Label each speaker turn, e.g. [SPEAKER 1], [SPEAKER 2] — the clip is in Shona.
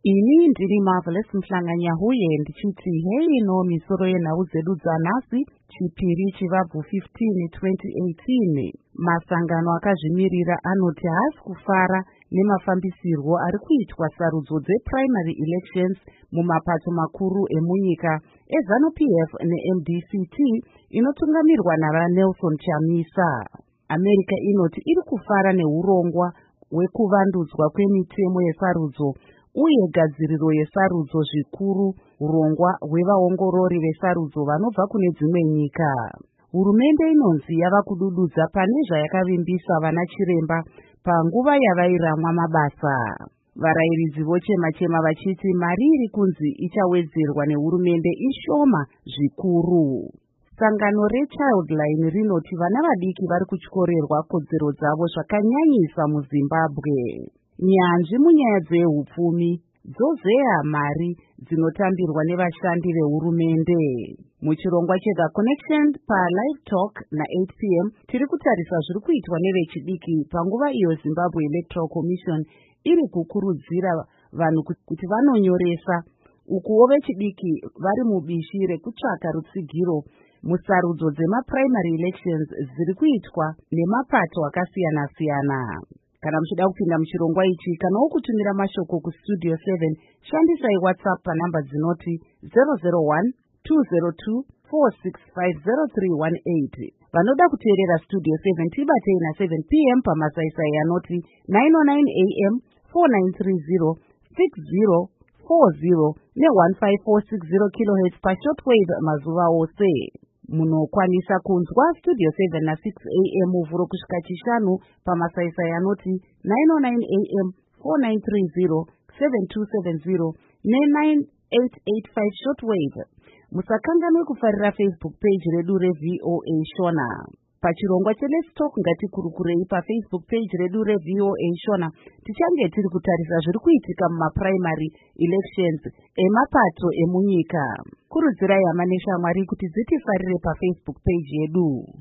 [SPEAKER 1] Ini ndiri Marvelous Mhlanganyahuye ndichiti hei no misoro yenhau dzedu dzanhasi chipiri chivabvu 15 2018. Masangano akazvimirira anoti haasi kufara nemafambisirwo ari kuitwa sarudzo dzeprimary elections mumapato makuru emunyika eZANU-PF neMDCT inotungamirwa naVaNelson Chamisa. America inoti iri kufara neurongwa hwekuvandudzwa kwemitemo yesarudzo uye gadziriro yesarudzo zvikuru urongwa hwevaongorori vesarudzo vanobva kune dzimwe nyika. Hurumende inonzi yava kudududza pane zvayakavimbisa vana chiremba panguva yavairamwa mabasa. Varayiridzi vochema-chema vachiti mari iri kunzi ichawedzerwa nehurumende ishoma zvikuru. Sangano reChildline rinoti vana vadiki vari kutyorerwa kodzero dzavo zvakanyanyisa muZimbabwe. Nyanzvi munyaya dzehupfumi dzozeya mari dzinotambirwa nevashandi vehurumende. Muchirongwa chega Connection paLive Talk na8 p.m. tiri kutarisa zviri kuitwa nevechidiki panguva iyo Zimbabwe Electoral Commission iri kukurudzira vanhu kuti vanonyoresa, ukuwo vechidiki vari mubishi rekutsvaka rutsigiro musarudzo dzemaprimary elections dziri kuitwa nemapato akasiyana-siyana. Kana muchida kupinda muchirongwa ichi kanawo kutumira mashoko kustudio 7 shandisai WhatsApp panhamba dzinoti 001 202 4650318. Vanoda kuteerera studio 7 tibatei na7 p.m. pamasaisai anoti 909 am 4930 6040 ne15460 kHz pashortwave mazuva ose. Munokwanisa kunzwa studio 7 na6 am muvhuro kusvika chishanu pamasaisai anoti 909 am 4930 7270 ne9885 shortwave. Musakanganwe kufarira Facebook page redu reVOA Shona. Pachirongwa cheLet's Talk ngatikurukurei paFacebook page redu reVOA Shona tichange tiri kutarisa zviri kuitika mumaprimary elections emapato emunyika. Kurudzirai hama neshamwari kuti dzitifarire paFacebook page yedu.